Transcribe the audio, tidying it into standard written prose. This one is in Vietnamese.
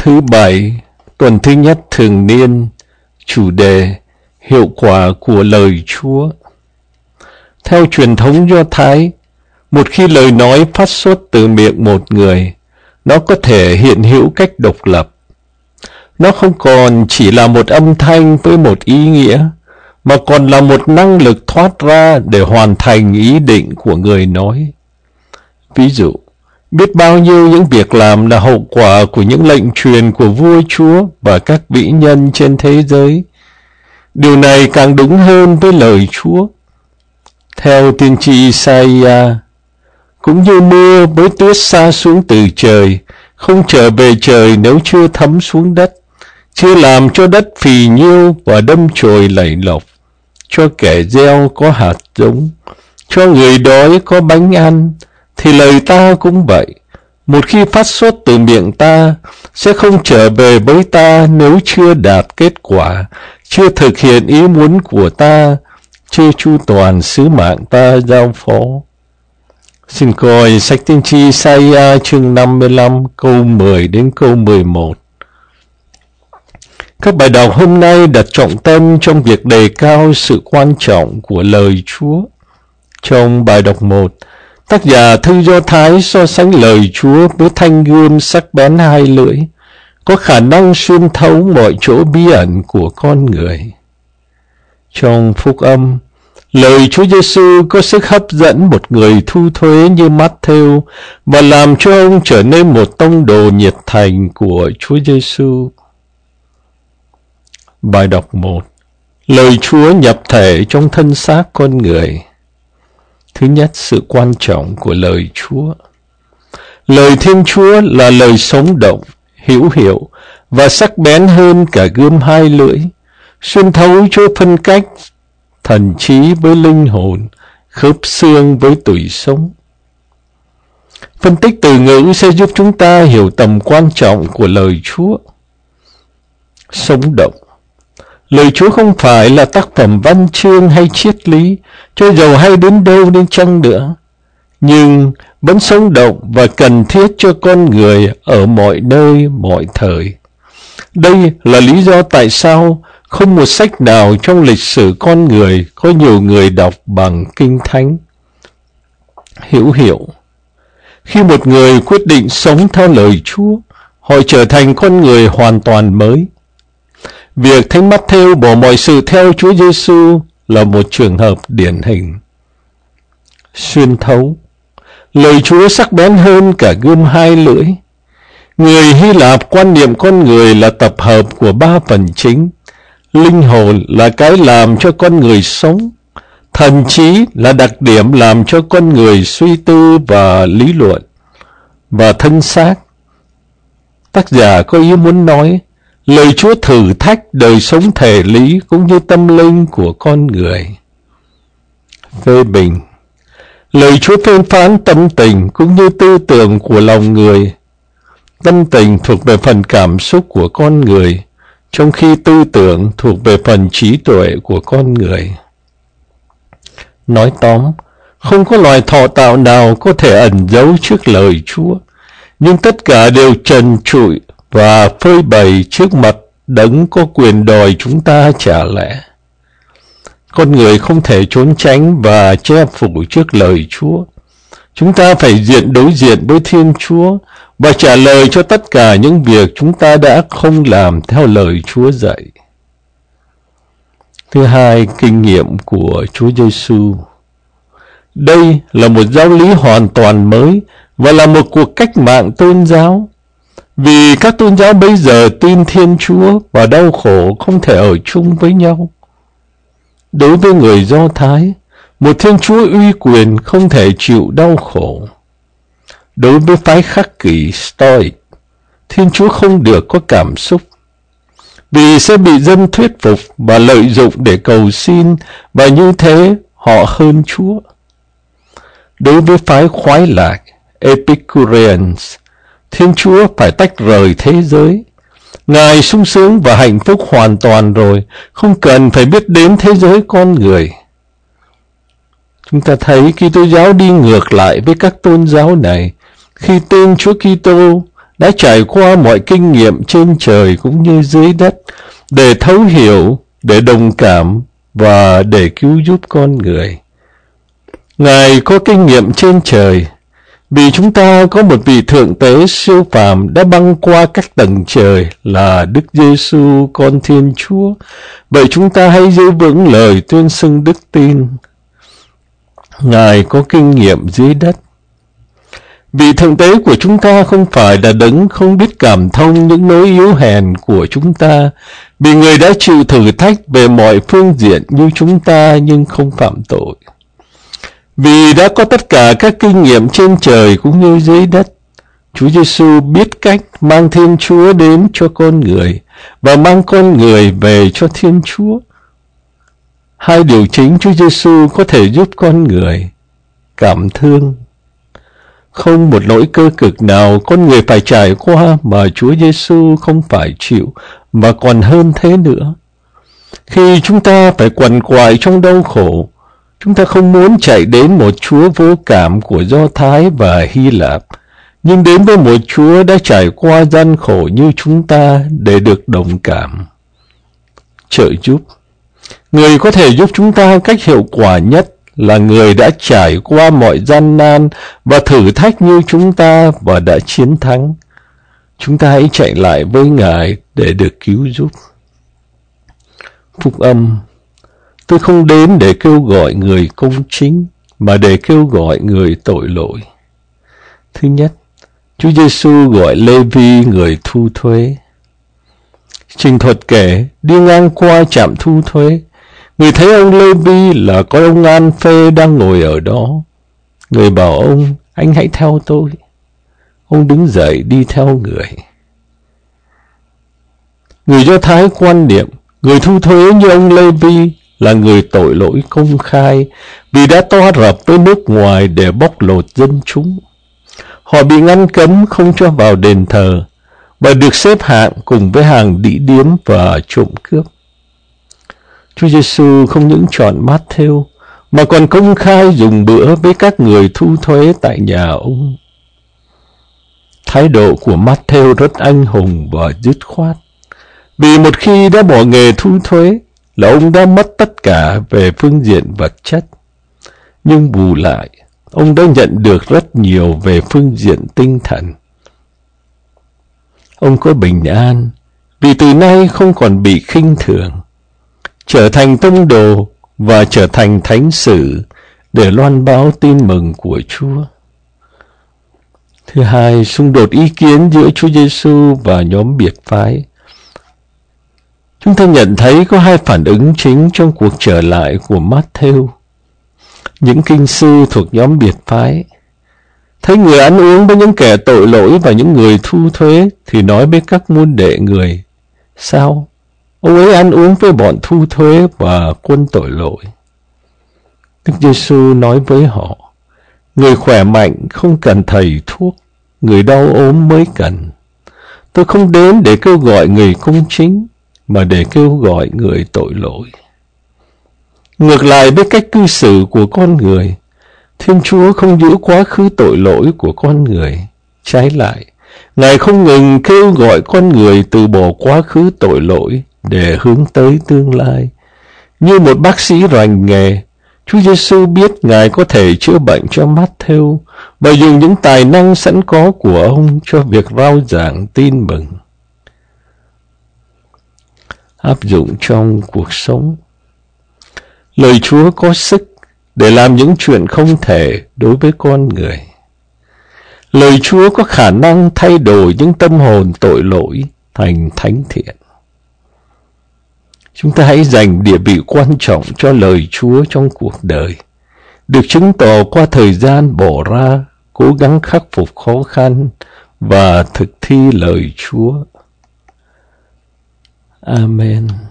Thứ Bảy, tuần thứ nhất thường niên, chủ đề hiệu quả của lời Chúa. Theo truyền thống Do Thái, một khi lời nói phát xuất từ miệng một người, nó có thể hiện hữu cách độc lập. Nó không còn chỉ là một âm thanh với một ý nghĩa, mà còn là một năng lực thoát ra để hoàn thành ý định của người nói. Ví dụ, biết bao nhiêu những việc làm là hậu quả của những lệnh truyền của vua chúa và các vĩ nhân trên thế giới. Điều này càng đúng hơn với lời Chúa. Theo tiên tri Isaiah, cũng như mưa với tuyết sa xuống từ trời, không trở về trời nếu chưa thấm xuống đất, chưa làm cho đất phì nhiêu và đâm chồi lầy lộc, cho kẻ gieo có hạt giống, cho người đói có bánh ăn, thì lời ta cũng vậy. Một khi phát xuất từ miệng ta, sẽ không trở về với ta nếu chưa đạt kết quả, chưa thực hiện ý muốn của ta, chưa chu toàn sứ mạng ta giao phó. Xin coi sách tiên tri Isaiah chương 55 câu 10 đến câu 11. Các bài đọc hôm nay đặt trọng tâm trong việc đề cao sự quan trọng của lời Chúa. Trong bài đọc 1, tác giả thư Do Thái so sánh lời Chúa với thanh gươm sắc bén hai lưỡi, có khả năng xuyên thấu mọi chỗ bí ẩn của con người. Trong phúc âm, lời Chúa Giêsu có sức hấp dẫn một người thu thuế như Matthew và làm cho ông trở nên một tông đồ nhiệt thành của Chúa Giêsu. Bài đọc 1. Lời Chúa nhập thể trong thân xác con người. Thứ nhất, sự quan trọng của lời Chúa. Lời Thiên Chúa là lời sống động, hữu hiệu và sắc bén hơn cả gươm hai lưỡi, xuyên thấu chỗ phân cách thần trí với linh hồn, khớp xương với tủy sống. Phân tích từ ngữ sẽ giúp chúng ta hiểu tầm quan trọng của lời Chúa. Sống động. Lời Chúa không phải là tác phẩm văn chương hay triết lý, cho dầu hay đến đâu đến chăng nữa, nhưng vẫn sống động và cần thiết cho con người ở mọi nơi, mọi thời. Đây là lý do tại sao không một sách nào trong lịch sử con người có nhiều người đọc bằng Kinh Thánh. Hữu hiệu. Khi một người quyết định sống theo lời Chúa, họ trở thành con người hoàn toàn mới. Việc Thánh Matthew bỏ mọi sự theo Chúa Giêsu là một trường hợp điển hình. Xuyên thấu. Lời Chúa sắc bén hơn cả gươm hai lưỡi. Người Hy Lạp quan niệm con người là tập hợp của ba phần chính. Linh hồn là cái làm cho con người sống. Thần trí là đặc điểm làm cho con người suy tư và lý luận. Và thân xác. Tác giả có ý muốn nói, lời Chúa thử thách đời sống thể lý cũng như tâm linh của con người. Phê bình. Lời Chúa phê phán tâm tình cũng như tư tưởng của lòng người. Tâm tình thuộc về phần cảm xúc của con người, trong khi tư tưởng thuộc về phần trí tuệ của con người. Nói tóm, không có loài thọ tạo nào có thể ẩn giấu trước lời Chúa, nhưng tất cả đều trần trụi và phơi bày trước mặt Đấng có quyền đòi chúng ta trả lẽ. Con người không thể trốn tránh và che phủ trước lời Chúa. Chúng ta phải đối diện với Thiên Chúa và trả lời cho tất cả những việc chúng ta đã không làm theo lời Chúa dạy. Thứ hai, kinh nghiệm của Chúa Giêsu. Đây là một giáo lý hoàn toàn mới và là một cuộc cách mạng tôn giáo. Vì các tôn giáo bây giờ tin Thiên Chúa và đau khổ không thể ở chung với nhau. Đối với người Do Thái, một Thiên Chúa uy quyền không thể chịu đau khổ. Đối với phái khắc kỷ Stoic, Thiên Chúa không được có cảm xúc, vì sẽ bị dân thuyết phục và lợi dụng để cầu xin, và như thế họ hơn Chúa. Đối với phái khoái lạc Epicureans, Thiên Chúa phải tách rời thế giới. Ngài sung sướng và hạnh phúc hoàn toàn rồi, không cần phải biết đến thế giới con người. Chúng ta thấy Kitô giáo đi ngược lại với các tôn giáo này, khi tên Chúa Kitô đã trải qua mọi kinh nghiệm trên trời cũng như dưới đất để thấu hiểu, để đồng cảm và để cứu giúp con người. Ngài có kinh nghiệm trên trời, vì chúng ta có một vị thượng tế siêu phàm đã băng qua các tầng trời là Đức Giêsu con Thiên Chúa. Vậy chúng ta hãy giữ vững lời tuyên xưng đức tin. Ngài có kinh nghiệm dưới đất. Vị thượng tế của chúng ta không phải là đấng không biết cảm thông những nỗi yếu hèn của chúng ta, vì người đã chịu thử thách về mọi phương diện như chúng ta nhưng không phạm tội. Vì đã có tất cả các kinh nghiệm trên trời cũng như dưới đất, Chúa Giêsu biết cách mang Thiên Chúa đến cho con người và mang con người về cho Thiên Chúa. Hai điều chính Chúa Giêsu có thể giúp con người: cảm thương. Không một nỗi cơ cực nào con người phải trải qua mà Chúa Giêsu không phải chịu, mà còn hơn thế nữa. Khi chúng ta phải quằn quại trong đau khổ, chúng ta không muốn chạy đến một Chúa vô cảm của Do Thái và Hy Lạp, nhưng đến với một Chúa đã trải qua gian khổ như chúng ta để được đồng cảm, trợ giúp. Người có thể giúp chúng ta cách hiệu quả nhất là người đã trải qua mọi gian nan và thử thách như chúng ta và đã chiến thắng. Chúng ta hãy chạy lại với Ngài để được cứu giúp. Phúc âm: tôi không đến để kêu gọi người công chính, mà để kêu gọi người tội lỗi. Thứ nhất, Chúa Giêsu gọi Lê-vi người thu thuế. Trình thuật kể, đi ngang qua trạm thu thuế, người thấy ông Lê-vi là có ông An-phê đang ngồi ở đó. Người bảo ông, anh hãy theo tôi. Ông đứng dậy đi theo người. Người Do Thái quan niệm, người thu thuế như ông Lê-vi là người tội lỗi công khai vì đã to rập với nước ngoài để bóc lột dân chúng. Họ bị ngăn cấm không cho vào đền thờ và được xếp hạng cùng với hàng đĩ điếm và trộm cướp. Chúa Giêsu không những chọn Mát-thêu mà còn công khai dùng bữa với các người thu thuế tại nhà ông. Thái độ của Mát-thêu rất anh hùng và dứt khoát, vì một khi đã bỏ nghề thu thuế là ông đã mất tất cả về phương diện vật chất, nhưng bù lại ông đã nhận được rất nhiều về phương diện tinh thần. Ông có bình an vì từ nay không còn bị khinh thường, trở thành tông đồ và trở thành thánh sử để loan báo tin mừng của Chúa. Thứ hai, xung đột ý kiến giữa Chúa Giêsu và nhóm biệt phái. Chúng ta nhận thấy có hai phản ứng chính trong cuộc trở lại của Mát-thêu. Những kinh sư thuộc nhóm biệt phái thấy người ăn uống với những kẻ tội lỗi và những người thu thuế thì nói với các môn đệ người: sao? Ông ấy ăn uống với bọn thu thuế và quân tội lỗi. Đức Giêsu nói với họ: người khỏe mạnh không cần thầy thuốc, người đau ốm mới cần. Tôi không đến để kêu gọi người công chính, mà để kêu gọi người tội lỗi. Ngược lại với cách cư xử của con người, Thiên Chúa không giữ quá khứ tội lỗi của con người. Trái lại, Ngài không ngừng kêu gọi con người từ bỏ quá khứ tội lỗi để hướng tới tương lai. Như một bác sĩ rành nghề, Chúa Giêsu biết Ngài có thể chữa bệnh cho Mát-thêu và dùng những tài năng sẵn có của ông cho việc rao giảng tin mừng. Áp dụng trong cuộc sống. Lời Chúa có sức để làm những chuyện không thể đối với con người. Lời Chúa có khả năng thay đổi những tâm hồn tội lỗi thành thánh thiện. Chúng ta hãy dành địa vị quan trọng cho lời Chúa trong cuộc đời, được chứng tỏ qua thời gian bỏ ra, cố gắng khắc phục khó khăn và thực thi lời Chúa. Amen.